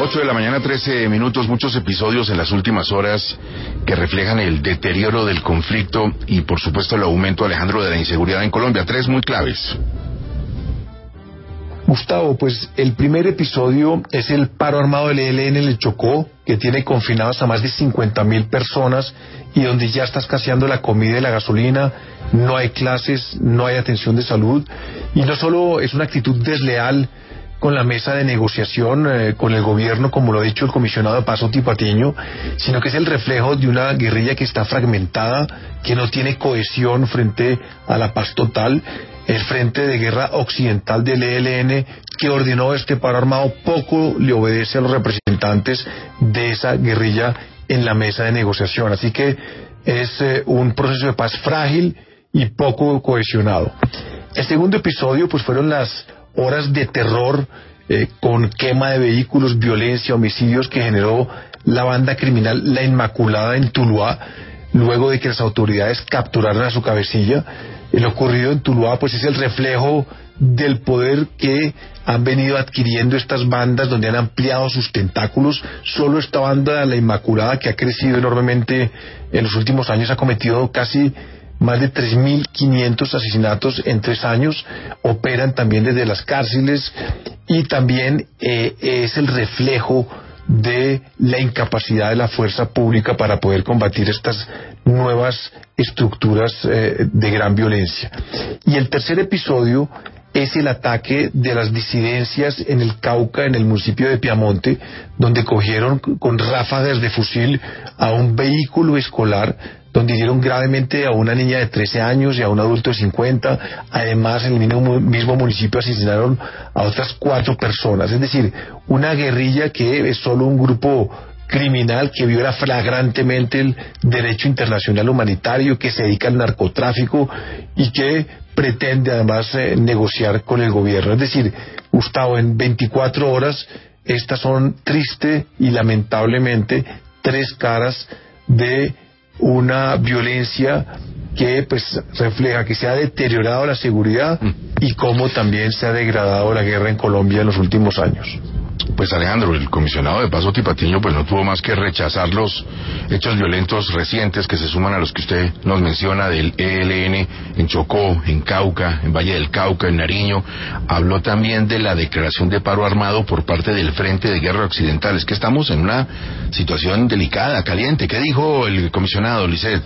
8 de la mañana, 13 minutos, muchos episodios en las últimas horas que reflejan el deterioro del conflicto y por supuesto el aumento, Alejandro, de la inseguridad en Colombia. Tres muy claves. Gustavo, pues el primer episodio es el paro armado del ELN en el Chocó, que tiene confinados a más de 50.000 personas y donde ya está escaseando la comida y la gasolina, no hay clases, no hay atención de salud, y no solo es una actitud desleal con la mesa de negociación, con el gobierno, como lo ha dicho el comisionado de paz Oti Patiño, sino que es el reflejo de una guerrilla que está fragmentada, que no tiene cohesión frente a la paz total. El Frente de Guerra Occidental del ELN, que ordenó este paro armado, poco le obedece a los representantes de esa guerrilla en la mesa de negociación. Así que es un proceso de paz frágil y poco cohesionado. El segundo episodio pues fueron las horas de terror con quema de vehículos, violencia, homicidios que generó la banda criminal La Inmaculada en Tuluá, luego de que las autoridades capturaran a su cabecilla. El ocurrido en Tuluá pues es el reflejo del poder que han venido adquiriendo estas bandas, donde han ampliado sus tentáculos. Solo esta banda, La Inmaculada, que ha crecido enormemente en los últimos años, ha cometido casi más de 3.500 asesinatos en 3 años, operan también desde las cárceles y también es el reflejo de la incapacidad de la fuerza pública para poder combatir estas nuevas estructuras de gran violencia. Y el tercer episodio es el ataque de las disidencias en el Cauca, en el municipio de Piamonte, donde cogieron con ráfagas de fusil a un vehículo escolar, donde hirieron gravemente a una niña de 13 años y a un adulto de 50. Además, en el mismo municipio asesinaron a otras 4 personas. Es decir, una guerrilla que es solo un grupo criminal que viola flagrantemente el derecho internacional humanitario, que se dedica al narcotráfico y que pretende además negociar con el gobierno. Es decir, Gustavo, en 24 horas estas son triste y lamentablemente 3 caras de una violencia que pues refleja que se ha deteriorado la seguridad y cómo también se ha degradado la guerra en Colombia en los últimos años. Pues Alejandro, el comisionado de paz Oti Patiño pues no tuvo más que rechazar los hechos violentos recientes que se suman a los que usted nos menciona del ELN en Chocó, en Cauca, en Valle del Cauca, en Nariño. Habló también de la declaración de paro armado por parte del Frente de Guerra Occidental. Es que estamos en una situación delicada, caliente. ¿Qué dijo el comisionado, Lisset?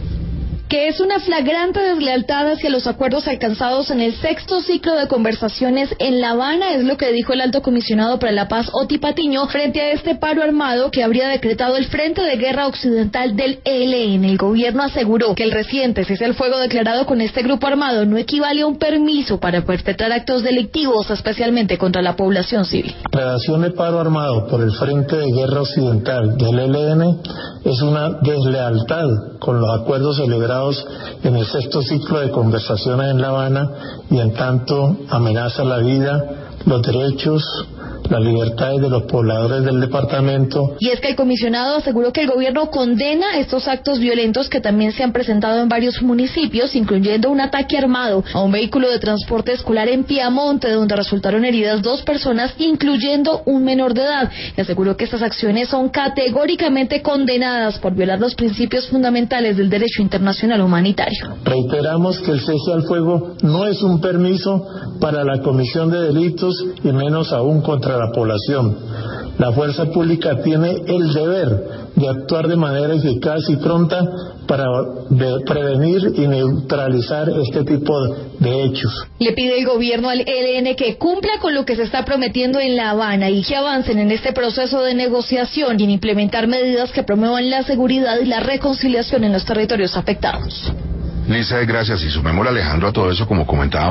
Que es una flagrante deslealtad hacia los acuerdos alcanzados en el 6º ciclo de conversaciones en La Habana, es lo que dijo el alto comisionado para la paz Oti Patiño frente a este paro armado que habría decretado el Frente de Guerra Occidental del ELN. El gobierno aseguró que el reciente cese al fuego declarado con este grupo armado no equivale a un permiso para perpetrar actos delictivos, especialmente contra la población civil. La declaración de paro armado por el Frente de Guerra Occidental del ELN es una deslealtad con los acuerdos celebrados en el 6º ciclo de conversaciones en La Habana y en tanto amenaza la vida, los derechos, las libertades de los pobladores del departamento. Y es que el comisionado aseguró que el gobierno condena estos actos violentos que también se han presentado en varios municipios, incluyendo un ataque armado a un vehículo de transporte escolar en Piamonte, donde resultaron heridas 2 personas, incluyendo un menor de edad. Y aseguró que estas acciones son categóricamente condenadas por violar los principios fundamentales del derecho internacional humanitario. Reiteramos que el cese al fuego no es un permiso para la comisión de delitos y menos aún contra la población. La fuerza pública tiene el deber de actuar de manera eficaz y pronta para prevenir y neutralizar este tipo de hechos. Le pide el gobierno al ELN que cumpla con lo que se está prometiendo en La Habana y que avancen en este proceso de negociación y en implementar medidas que promuevan la seguridad y la reconciliación en los territorios afectados. Lisa, gracias. Y sumémosle, Alejandro, a todo eso, como comentábamos.